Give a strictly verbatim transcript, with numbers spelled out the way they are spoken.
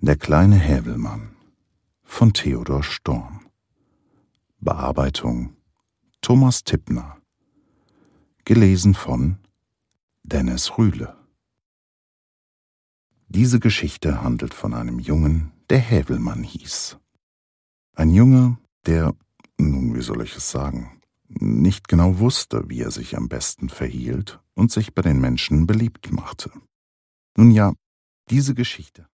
Der kleine Häwelmann von Theodor Storm. Bearbeitung Thomas Tippner. Gelesen von Dennis Rühle. Diese Geschichte handelt von einem Jungen, der Häwelmann hieß. Ein Junge, der, nun wie soll ich es sagen, nicht genau wusste, wie er sich am besten verhielt und sich bei den Menschen beliebt machte. Nun ja, diese Geschichte